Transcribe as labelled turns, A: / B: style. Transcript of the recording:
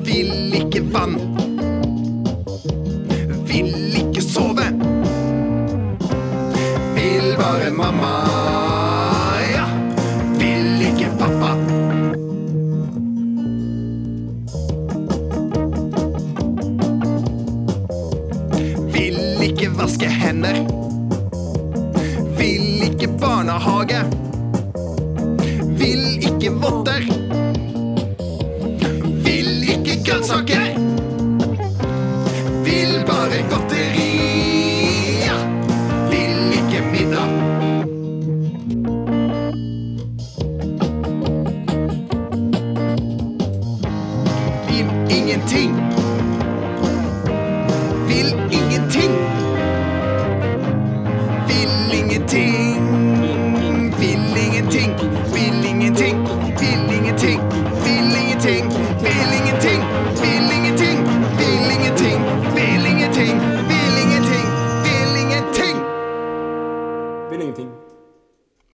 A: Vil ikke vann. Vil ikke sove. Vil bare mamma. Ja, vil ikke pappa. Vil ikke vaske hender. Vil ikke barnehage. Vil ikke votter. Vil ikke grønnsaker. Vil bare godteri. Ja, vil ikke middag. Vil ingenting. Vil ingenting. Vil ingenting. Vil ingenting. Vil ingenting. Vil ingenting.